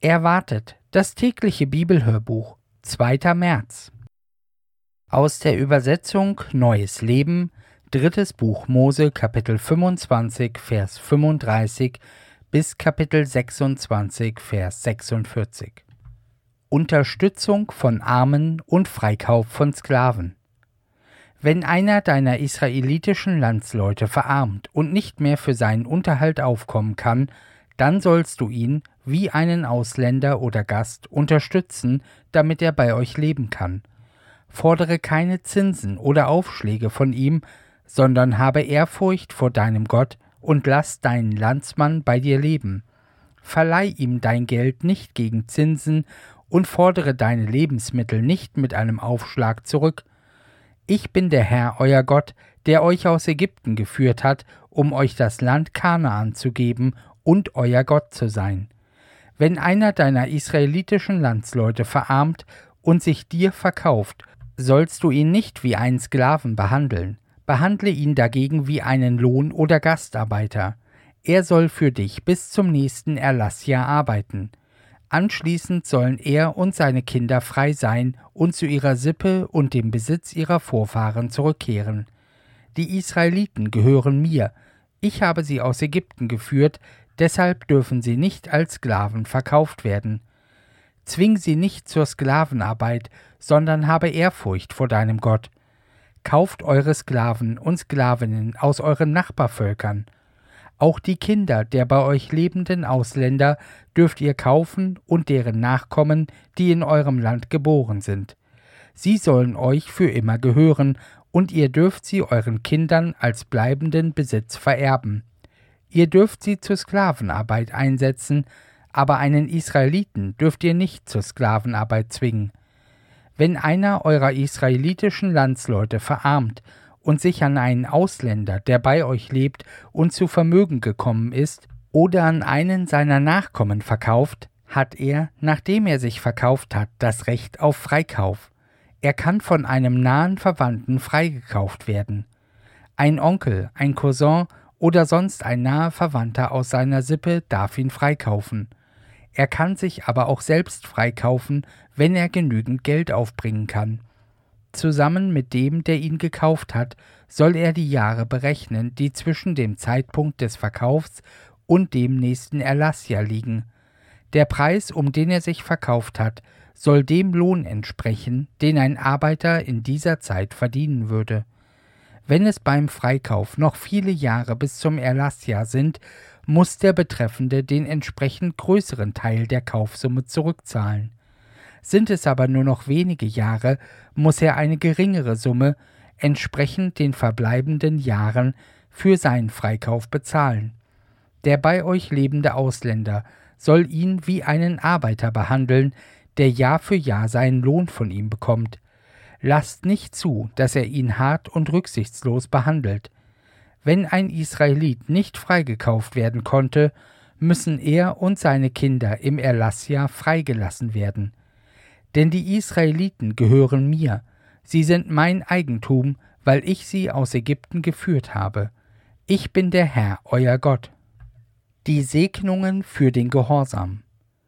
Erwartet das tägliche Bibelhörbuch, 2. März. Aus der Übersetzung Neues Leben, 3. Buch Mose, Kapitel 25, Vers 35 bis Kapitel 26, Vers 46. Unterstützung von Armen und Freikauf von Sklaven. Wenn einer deiner israelitischen Landsleute verarmt und nicht mehr für seinen Unterhalt aufkommen kann, dann sollst du ihn, wie einen Ausländer oder Gast, unterstützen, damit er bei euch leben kann. Fordere keine Zinsen oder Aufschläge von ihm, sondern habe Ehrfurcht vor deinem Gott und lass deinen Landsmann bei dir leben. Verleih ihm dein Geld nicht gegen Zinsen und fordere deine Lebensmittel nicht mit einem Aufschlag zurück. Ich bin der Herr, euer Gott, der euch aus Ägypten geführt hat, um euch das Land Kanaan zu geben und euer Gott zu sein. Wenn einer deiner israelitischen Landsleute verarmt und sich dir verkauft, sollst du ihn nicht wie einen Sklaven behandeln. Behandle ihn dagegen wie einen Lohn- oder Gastarbeiter. Er soll für dich bis zum nächsten Erlassjahr arbeiten. Anschließend sollen er und seine Kinder frei sein und zu ihrer Sippe und dem Besitz ihrer Vorfahren zurückkehren. Die Israeliten gehören mir. Ich habe sie aus Ägypten geführt, deshalb dürfen sie nicht als Sklaven verkauft werden. Zwing sie nicht zur Sklavenarbeit, sondern habe Ehrfurcht vor deinem Gott. Kauft eure Sklaven und Sklavinnen aus euren Nachbarvölkern. Auch die Kinder der bei euch lebenden Ausländer dürft ihr kaufen und deren Nachkommen, die in eurem Land geboren sind. Sie sollen euch für immer gehören, und ihr dürft sie euren Kindern als bleibenden Besitz vererben. Ihr dürft sie zur Sklavenarbeit einsetzen, aber einen Israeliten dürft ihr nicht zur Sklavenarbeit zwingen. Wenn einer eurer israelitischen Landsleute verarmt und sich an einen Ausländer, der bei euch lebt und zu Vermögen gekommen ist, oder an einen seiner Nachkommen verkauft, hat er, nachdem er sich verkauft hat, das Recht auf Freikauf. Er kann von einem nahen Verwandten freigekauft werden. Ein Onkel, ein Cousin oder sonst ein naher Verwandter aus seiner Sippe darf ihn freikaufen. Er kann sich aber auch selbst freikaufen, wenn er genügend Geld aufbringen kann. Zusammen mit dem, der ihn gekauft hat, soll er die Jahre berechnen, die zwischen dem Zeitpunkt des Verkaufs und dem nächsten Erlassjahr liegen. Der Preis, um den er sich verkauft hat, soll dem Lohn entsprechen, den ein Arbeiter in dieser Zeit verdienen würde. Wenn es beim Freikauf noch viele Jahre bis zum Erlassjahr sind, muss der Betreffende den entsprechend größeren Teil der Kaufsumme zurückzahlen. Sind es aber nur noch wenige Jahre, muss er eine geringere Summe, entsprechend den verbleibenden Jahren, für seinen Freikauf bezahlen. Der bei euch lebende Ausländer soll ihn wie einen Arbeiter behandeln, der Jahr für Jahr seinen Lohn von ihm bekommt. Lasst nicht zu, dass er ihn hart und rücksichtslos behandelt. Wenn ein Israelit nicht freigekauft werden konnte, müssen er und seine Kinder im Erlassjahr freigelassen werden. Denn die Israeliten gehören mir, sie sind mein Eigentum, weil ich sie aus Ägypten geführt habe. Ich bin der Herr, euer Gott. Die Segnungen für den Gehorsam.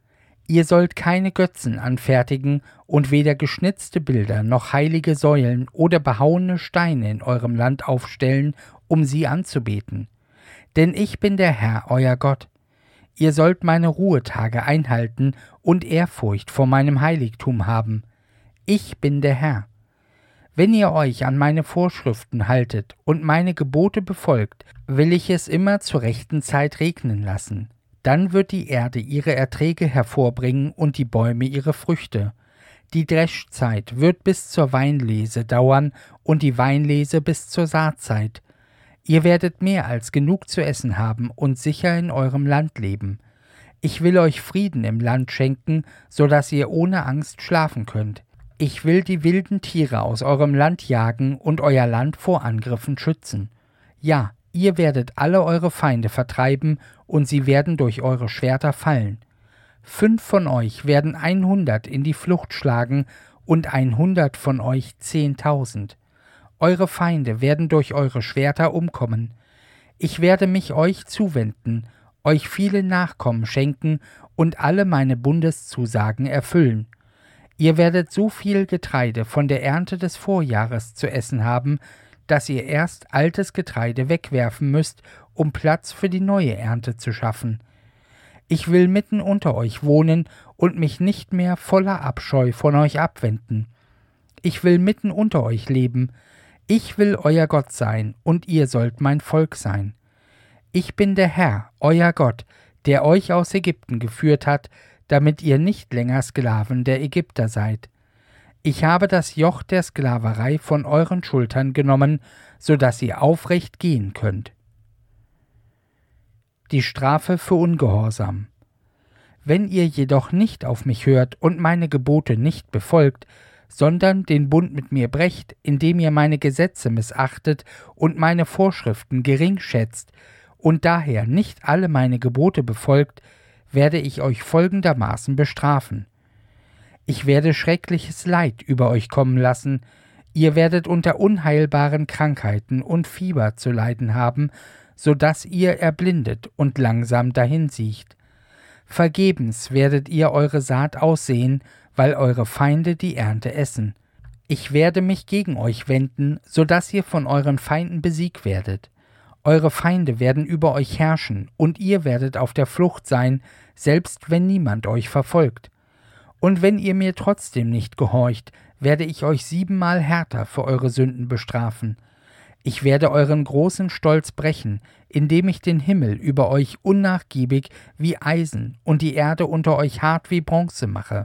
Ihr sollt keine Götzen anfertigen und weder geschnitzte Bilder noch heilige Säulen oder behauene Steine in eurem Land aufstellen, um sie anzubeten. Denn ich bin der Herr, euer Gott. Ihr sollt meine Ruhetage einhalten und Ehrfurcht vor meinem Heiligtum haben. Ich bin der Herr. Wenn ihr euch an meine Vorschriften haltet und meine Gebote befolgt, will ich es immer zur rechten Zeit regnen lassen. Dann wird die Erde ihre Erträge hervorbringen und die Bäume ihre Früchte. Die Dreschzeit wird bis zur Weinlese dauern und die Weinlese bis zur Saatzeit. Ihr werdet mehr als genug zu essen haben und sicher in eurem Land leben. Ich will euch Frieden im Land schenken, so dass ihr ohne Angst schlafen könnt. Ich will die wilden Tiere aus eurem Land jagen und euer Land vor Angriffen schützen. Ja, ihr werdet alle eure Feinde vertreiben, und sie werden durch eure Schwerter fallen. 5 von euch werden 100 in die Flucht schlagen und 100 von euch 10.000. Eure Feinde werden durch eure Schwerter umkommen. Ich werde mich euch zuwenden, euch viele Nachkommen schenken und alle meine Bundeszusagen erfüllen. Ihr werdet so viel Getreide von der Ernte des Vorjahres zu essen haben, dass ihr erst altes Getreide wegwerfen müsst, um Platz für die neue Ernte zu schaffen. Ich will mitten unter euch wohnen und mich nicht mehr voller Abscheu von euch abwenden. Ich will mitten unter euch leben. Ich will euer Gott sein, und ihr sollt mein Volk sein. Ich bin der Herr, euer Gott, der euch aus Ägypten geführt hat, damit ihr nicht länger Sklaven der Ägypter seid. Ich habe das Joch der Sklaverei von euren Schultern genommen, so dass ihr aufrecht gehen könnt. Die Strafe für Ungehorsam. Wenn ihr jedoch nicht auf mich hört und meine Gebote nicht befolgt, sondern den Bund mit mir brecht, indem ihr meine Gesetze missachtet und meine Vorschriften gering schätzt und daher nicht alle meine Gebote befolgt, werde ich euch folgendermaßen bestrafen. Ich werde schreckliches Leid über euch kommen lassen, ihr werdet unter unheilbaren Krankheiten und Fieber zu leiden haben, so dass ihr erblindet und langsam dahinsiecht. Vergebens werdet ihr eure Saat aussehen, weil eure Feinde die Ernte essen. Ich werde mich gegen euch wenden, so dass ihr von euren Feinden besiegt werdet. Eure Feinde werden über euch herrschen, und ihr werdet auf der Flucht sein, selbst wenn niemand euch verfolgt. Und wenn ihr mir trotzdem nicht gehorcht, werde ich euch 7-mal härter für eure Sünden bestrafen. Ich werde euren großen Stolz brechen, indem ich den Himmel über euch unnachgiebig wie Eisen und die Erde unter euch hart wie Bronze mache.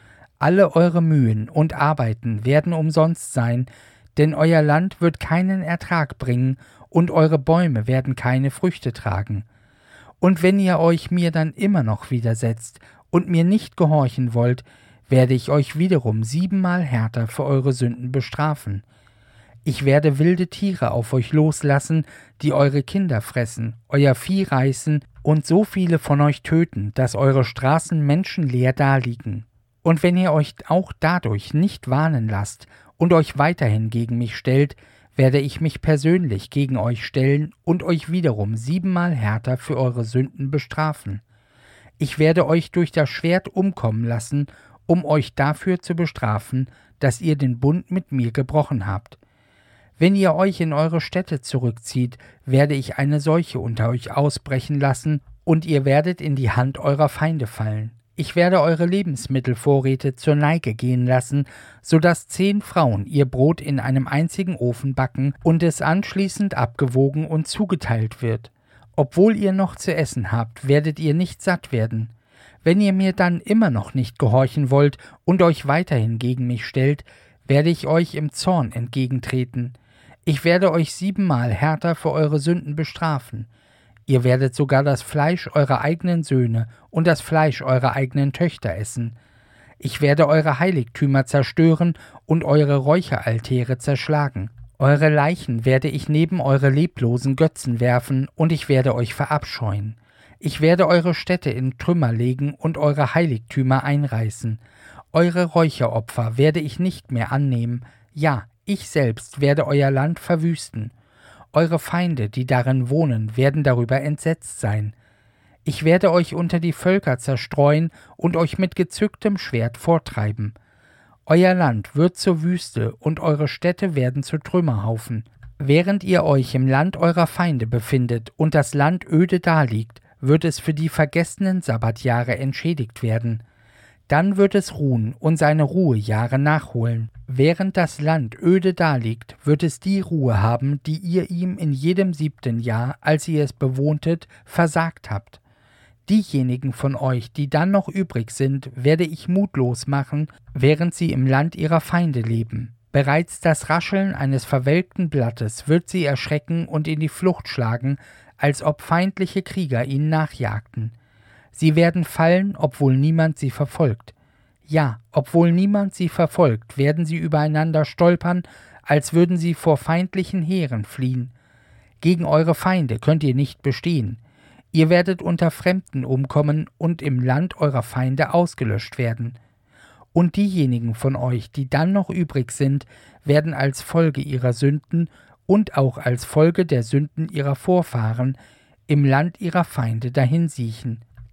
Alle eure Mühen und Arbeiten werden umsonst sein, denn euer Land wird keinen Ertrag bringen und eure Bäume werden keine Früchte tragen. Und wenn ihr euch mir dann immer noch widersetzt und mir nicht gehorchen wollt, werde ich euch wiederum 7-mal härter für eure Sünden bestrafen. Ich werde wilde Tiere auf euch loslassen, die eure Kinder fressen, euer Vieh reißen und so viele von euch töten, dass eure Straßen menschenleer daliegen. Und wenn ihr euch auch dadurch nicht warnen lasst und euch weiterhin gegen mich stellt, werde ich mich persönlich gegen euch stellen und euch wiederum 7-mal härter für eure Sünden bestrafen. Ich werde euch durch das Schwert umkommen lassen, um euch dafür zu bestrafen, dass ihr den Bund mit mir gebrochen habt. Wenn ihr euch in eure Städte zurückzieht, werde ich eine Seuche unter euch ausbrechen lassen, und ihr werdet in die Hand eurer Feinde fallen. Ich werde eure Lebensmittelvorräte zur Neige gehen lassen, so dass 10 Frauen ihr Brot in einem einzigen Ofen backen und es anschließend abgewogen und zugeteilt wird. Obwohl ihr noch zu essen habt, werdet ihr nicht satt werden. Wenn ihr mir dann immer noch nicht gehorchen wollt und euch weiterhin gegen mich stellt, werde ich euch im Zorn entgegentreten. Ich werde euch 7-mal härter für eure Sünden bestrafen. Ihr werdet sogar das Fleisch eurer eigenen Söhne und das Fleisch eurer eigenen Töchter essen. Ich werde eure Heiligtümer zerstören und eure Räucheraltäre zerschlagen. Eure Leichen werde ich neben eure leblosen Götzen werfen, und ich werde euch verabscheuen. Ich werde eure Städte in Trümmer legen und eure Heiligtümer einreißen. Eure Räucheropfer werde ich nicht mehr annehmen. Ja, ich selbst werde euer Land verwüsten. Eure Feinde, die darin wohnen, werden darüber entsetzt sein. Ich werde euch unter die Völker zerstreuen und euch mit gezücktem Schwert forttreiben. Euer Land wird zur Wüste und eure Städte werden zu Trümmerhaufen. Während ihr euch im Land eurer Feinde befindet und das Land öde daliegt, wird es für die vergessenen Sabbatjahre entschädigt werden. Dann wird es ruhen und seine Ruhejahre nachholen. Während das Land öde daliegt, wird es die Ruhe haben, die ihr ihm in jedem 7. Jahr, als ihr es bewohntet, versagt habt. Diejenigen von euch, die dann noch übrig sind, werde ich mutlos machen, während sie im Land ihrer Feinde leben. Bereits das Rascheln eines verwelkten Blattes wird sie erschrecken und in die Flucht schlagen, als ob feindliche Krieger ihnen nachjagten. Sie werden fallen, obwohl niemand sie verfolgt. Ja, obwohl niemand sie verfolgt, werden sie übereinander stolpern, als würden sie vor feindlichen Heeren fliehen. Gegen eure Feinde könnt ihr nicht bestehen. Ihr werdet unter Fremden umkommen und im Land eurer Feinde ausgelöscht werden. Und diejenigen von euch, die dann noch übrig sind, werden als Folge ihrer Sünden und auch als Folge der Sünden ihrer Vorfahren im Land ihrer Feinde dahinsiechen.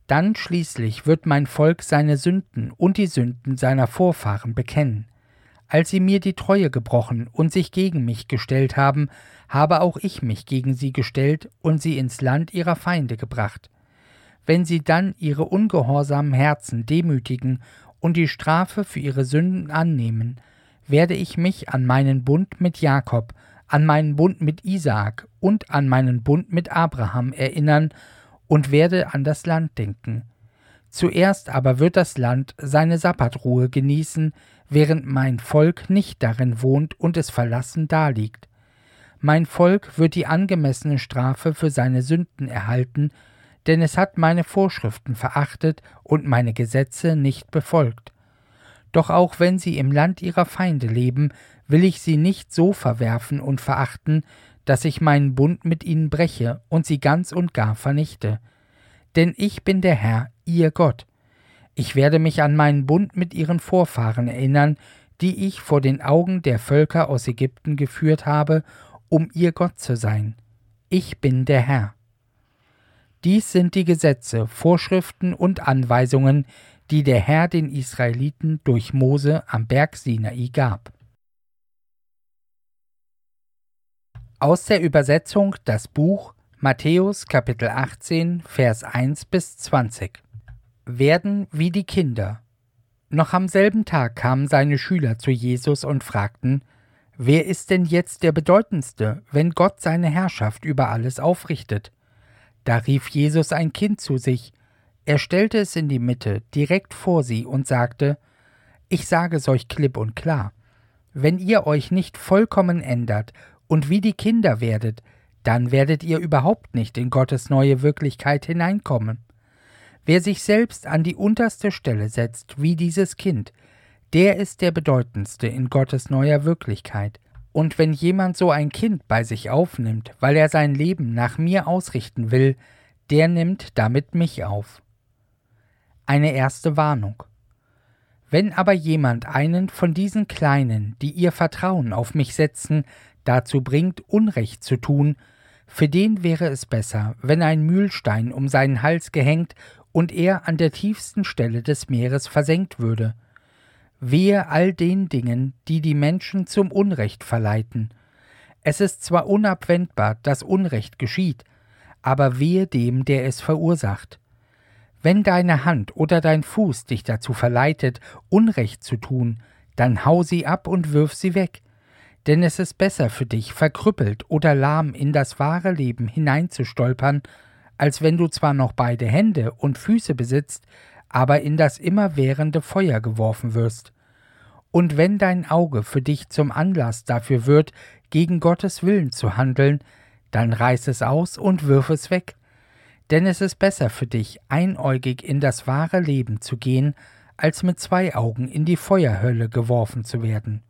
Dann schließlich wird mein Volk seine Sünden und die Sünden seiner Vorfahren bekennen. Als sie mir die Treue gebrochen und sich gegen mich gestellt haben, habe auch ich mich gegen sie gestellt und sie ins Land ihrer Feinde gebracht. Wenn sie dann ihre ungehorsamen Herzen demütigen und die Strafe für ihre Sünden annehmen, werde ich mich an meinen Bund mit Jakob, an meinen Bund mit Isaak und an meinen Bund mit Abraham erinnern und werde an das Land denken. Zuerst aber wird das Land seine Sabbatruhe genießen, während mein Volk nicht darin wohnt und es verlassen daliegt. Mein Volk wird die angemessene Strafe für seine Sünden erhalten, denn es hat meine Vorschriften verachtet und meine Gesetze nicht befolgt. Doch auch wenn sie im Land ihrer Feinde leben, will ich sie nicht so verwerfen und verachten, dass ich meinen Bund mit ihnen breche und sie ganz und gar vernichte. Denn ich bin der Herr, ihr Gott. Ich werde mich an meinen Bund mit ihren Vorfahren erinnern, die ich vor den Augen der Völker aus Ägypten geführt habe, um ihr Gott zu sein. Ich bin der Herr. Dies sind die Gesetze, Vorschriften und Anweisungen, die der Herr den Israeliten durch Mose am Berg Sinai gab. Aus der Übersetzung das Buch Matthäus Kapitel 18, Vers 1 bis 20. Werden wie die Kinder. Noch am selben Tag kamen seine Schüler zu Jesus und fragten: Wer ist denn jetzt der Bedeutendste, wenn Gott seine Herrschaft über alles aufrichtet? Da rief Jesus ein Kind zu sich. Er stellte es in die Mitte, direkt vor sie, und sagte: Ich sage es euch klipp und klar: Wenn ihr euch nicht vollkommen ändert und wie die Kinder werdet, dann werdet ihr überhaupt nicht in Gottes neue Wirklichkeit hineinkommen. Wer sich selbst an die unterste Stelle setzt, wie dieses Kind, der ist der Bedeutendste in Gottes neuer Wirklichkeit. Und wenn jemand so ein Kind bei sich aufnimmt, weil er sein Leben nach mir ausrichten will, der nimmt damit mich auf. Eine erste Warnung. Wenn aber jemand einen von diesen Kleinen, die ihr Vertrauen auf mich setzen, dazu bringt, Unrecht zu tun, für den wäre es besser, wenn ein Mühlstein um seinen Hals gehängt und er an der tiefsten Stelle des Meeres versenkt würde. Wehe all den Dingen, die die Menschen zum Unrecht verleiten. Es ist zwar unabwendbar, dass Unrecht geschieht, aber wehe dem, der es verursacht. Wenn deine Hand oder dein Fuß dich dazu verleitet, Unrecht zu tun, dann hau sie ab und wirf sie weg. Denn es ist besser für dich, verkrüppelt oder lahm in das wahre Leben hineinzustolpern, als wenn du zwar noch beide Hände und Füße besitzt, aber in das immerwährende Feuer geworfen wirst. Und wenn dein Auge für dich zum Anlass dafür wird, gegen Gottes Willen zu handeln, dann reiß es aus und wirf es weg. Denn es ist besser für dich, einäugig in das wahre Leben zu gehen, als mit 2 Augen in die Feuerhölle geworfen zu werden.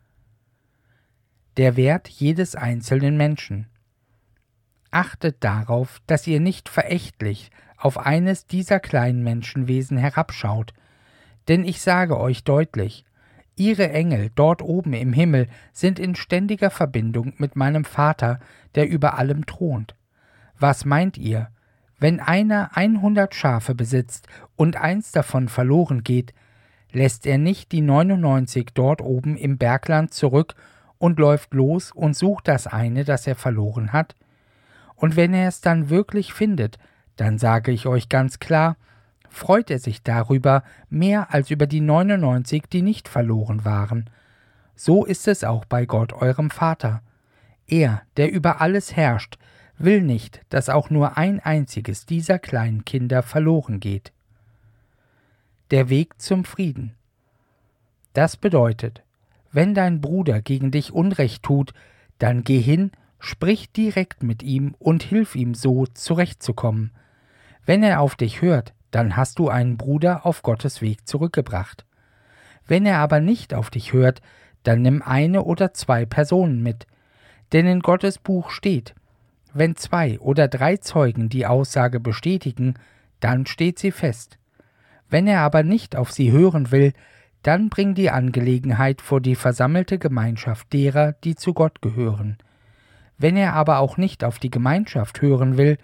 Der Wert jedes einzelnen Menschen. Achtet darauf, dass ihr nicht verächtlich auf eines dieser kleinen Menschenwesen herabschaut, denn ich sage euch deutlich, ihre Engel dort oben im Himmel sind in ständiger Verbindung mit meinem Vater, der über allem thront. Was meint ihr, wenn einer 100 Schafe besitzt und eins davon verloren geht, lässt er nicht die 99 dort oben im Bergland zurück und läuft los und sucht das eine, das er verloren hat? Und wenn er es dann wirklich findet, dann sage ich euch ganz klar, freut er sich darüber mehr als über die 99, die nicht verloren waren. So ist es auch bei Gott, eurem Vater. Er, der über alles herrscht, will nicht, dass auch nur ein einziges dieser kleinen Kinder verloren geht. Der Weg zum Frieden. Das bedeutet, wenn dein Bruder gegen dich Unrecht tut, dann geh hin, sprich direkt mit ihm und hilf ihm so, zurechtzukommen. Wenn er auf dich hört, dann hast du einen Bruder auf Gottes Weg zurückgebracht. Wenn er aber nicht auf dich hört, dann nimm 1 oder 2 Personen mit. Denn in Gottes Buch steht, wenn 2 oder 3 Zeugen die Aussage bestätigen, dann steht sie fest. Wenn er aber nicht auf sie hören will, dann bring die Angelegenheit vor die versammelte Gemeinschaft derer, die zu Gott gehören. Wenn er aber auch nicht auf die Gemeinschaft hören will,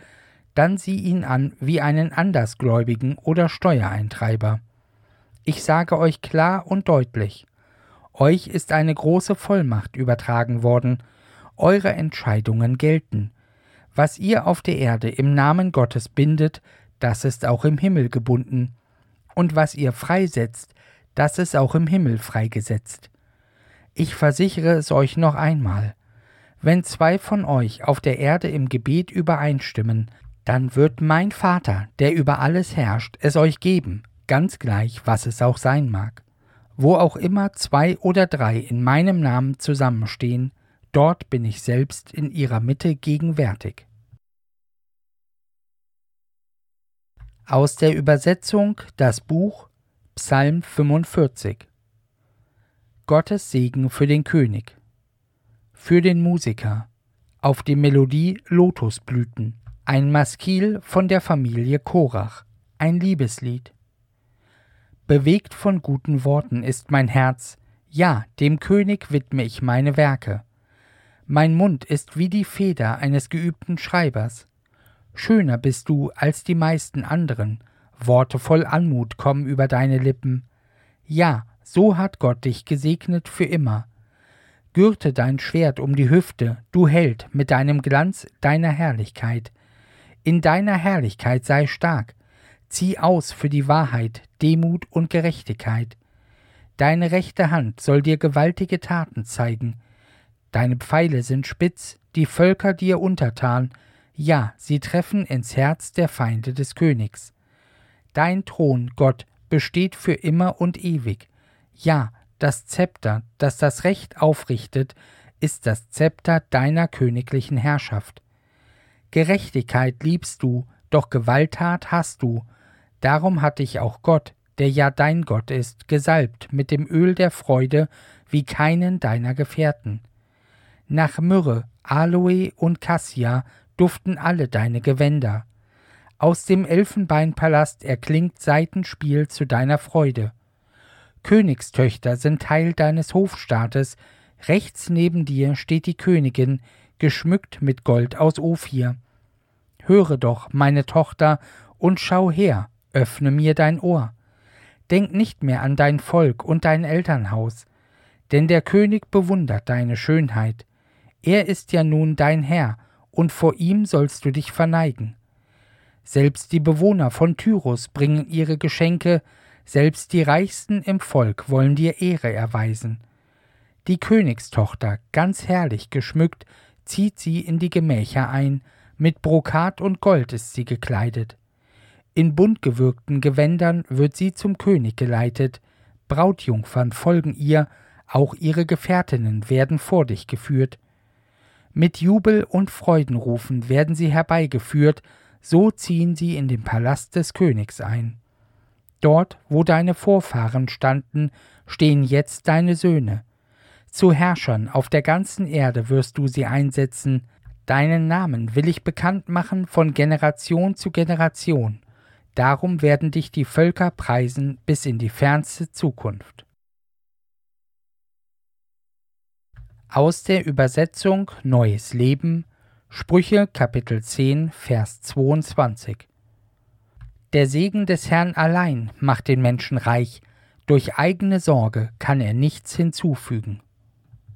dann sieh ihn an wie einen Andersgläubigen oder Steuereintreiber. Ich sage euch klar und deutlich, euch ist eine große Vollmacht übertragen worden, eure Entscheidungen gelten. Was ihr auf der Erde im Namen Gottes bindet, das ist auch im Himmel gebunden, und was ihr freisetzt, das ist auch im Himmel freigesetzt. Ich versichere es euch noch einmal, wenn 2 von euch auf der Erde im Gebet übereinstimmen, dann wird mein Vater, der über alles herrscht, es euch geben, ganz gleich, was es auch sein mag. Wo auch immer 2 oder 3 in meinem Namen zusammenstehen, dort bin ich selbst in ihrer Mitte gegenwärtig. Aus der Übersetzung das Buch Psalm 45. Gottes Segen für den König. Für den Musiker. Auf die Melodie Lotusblüten. Ein Maskil von der Familie Korach. Ein Liebeslied. Bewegt von guten Worten ist mein Herz, ja, dem König widme ich meine Werke. Mein Mund ist wie die Feder eines geübten Schreibers. Schöner bist du als die meisten anderen, Worte voll Anmut kommen über deine Lippen. Ja, so hat Gott dich gesegnet für immer. Gürte dein Schwert um die Hüfte, du Held, mit deinem Glanz deiner Herrlichkeit. In deiner Herrlichkeit sei stark, zieh aus für die Wahrheit, Demut und Gerechtigkeit. Deine rechte Hand soll dir gewaltige Taten zeigen. Deine Pfeile sind spitz, die Völker dir untertan, ja, sie treffen ins Herz der Feinde des Königs. Dein Thron, Gott, besteht für immer und ewig. Ja, das Zepter, das das Recht aufrichtet, ist das Zepter deiner königlichen Herrschaft. Gerechtigkeit liebst du, doch Gewalttat hast du. Darum hat dich auch Gott, der ja dein Gott ist, gesalbt mit dem Öl der Freude wie keinen deiner Gefährten. Nach Myrrhe, Aloe und Kassia duften alle deine Gewänder. Aus dem Elfenbeinpalast erklingt Saitenspiel zu deiner Freude. Königstöchter sind Teil deines Hofstaates, rechts neben dir steht die Königin, geschmückt mit Gold aus Ophir. Höre doch, meine Tochter, und schau her, öffne mir dein Ohr. Denk nicht mehr an dein Volk und dein Elternhaus, denn der König bewundert deine Schönheit. Er ist ja nun dein Herr, und vor ihm sollst du dich verneigen. Selbst die Bewohner von Tyrus bringen ihre Geschenke, selbst die Reichsten im Volk wollen dir Ehre erweisen. Die Königstochter, ganz herrlich geschmückt, zieht sie in die Gemächer ein, mit Brokat und Gold ist sie gekleidet. In buntgewirkten Gewändern wird sie zum König geleitet, Brautjungfern folgen ihr, auch ihre Gefährtinnen werden vor dich geführt. Mit Jubel und Freudenrufen werden sie herbeigeführt, so ziehen sie in den Palast des Königs ein. Dort, wo deine Vorfahren standen, stehen jetzt deine Söhne. Zu Herrschern auf der ganzen Erde wirst du sie einsetzen. Deinen Namen will ich bekannt machen von Generation zu Generation. Darum werden dich die Völker preisen bis in die fernste Zukunft. Aus der Übersetzung Neues Leben, Sprüche Kapitel 10, Vers 22. Der Segen des Herrn allein macht den Menschen reich, durch eigene Sorge kann er nichts hinzufügen.